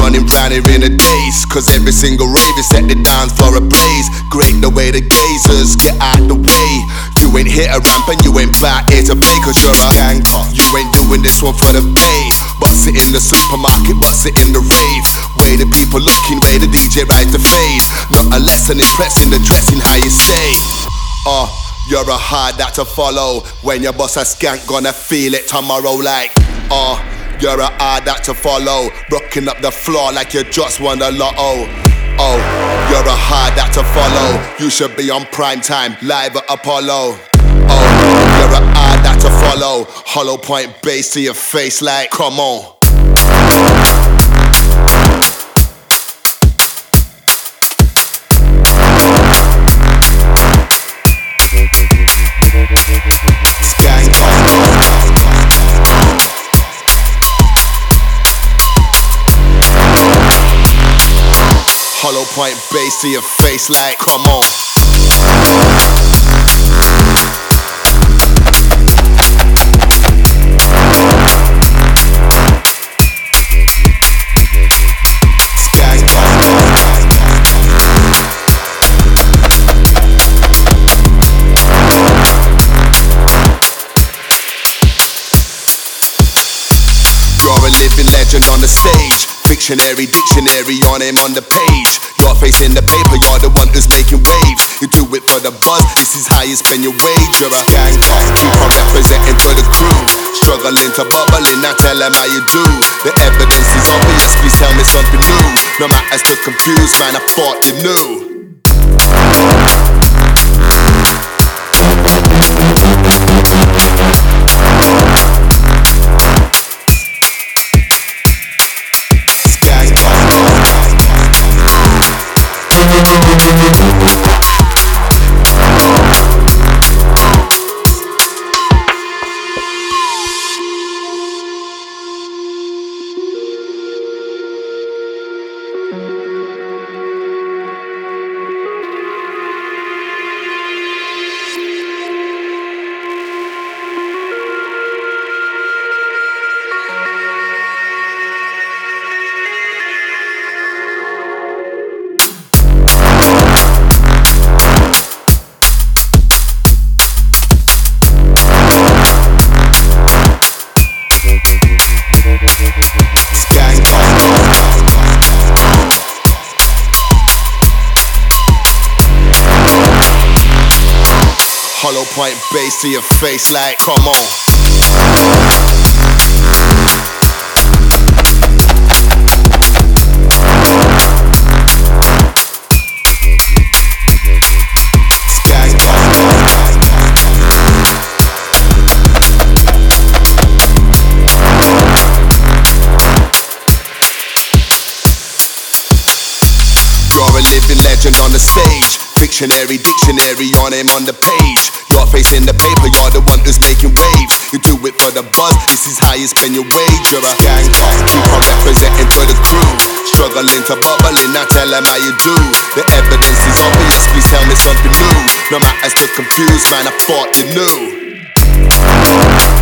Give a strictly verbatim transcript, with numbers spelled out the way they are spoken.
running round here in a daze, cause every single rave is set the dance floor ablaze. Great the way the gazers get out the way. You ain't hit a ramp and you ain't back here to play, cause you're a gangster. You ain't doing this one for the pay. Bust it in the supermarket, bust it in the rave. Way the people looking, way the D J rides the fade. Not a lesson in pressing the dressing, how you say. Uh, you're a hard that to follow. When your boss a skank, gonna feel it tomorrow like. Uh, you're a hard that to follow. Rocking up the floor like you just won a lotto. Oh, you're a hard that to follow. You should be on prime time, live at Apollo. Oh, you're a hard that to follow. Hollow point bass to your face like, come on. Hollow point bass to your face like, come on. You're a living legend on the stage. Dictionary, dictionary on him on the page. Your face in the paper, you're the one who's making waves. You do it for the buzz, this is how you spend your wage. You're a gangster, keep on representing for the crew. Struggling to bubbling, now tell them how you do. The evidence is obvious, please tell me something new. No matter still confused, man, I thought you knew. Hollow point bass to your face like, come on. You're a living legend on the stage. Dictionary, dictionary on him on the page. Your face in the paper, you're the one who's making waves. You do it for the buzz, this is how you spend your wage. You're a gangster, keep on representing for the crew. Struggling to bubbling, now tell them how you do. The evidence is obvious, please tell me something new. No matter still confused, man, I thought you knew.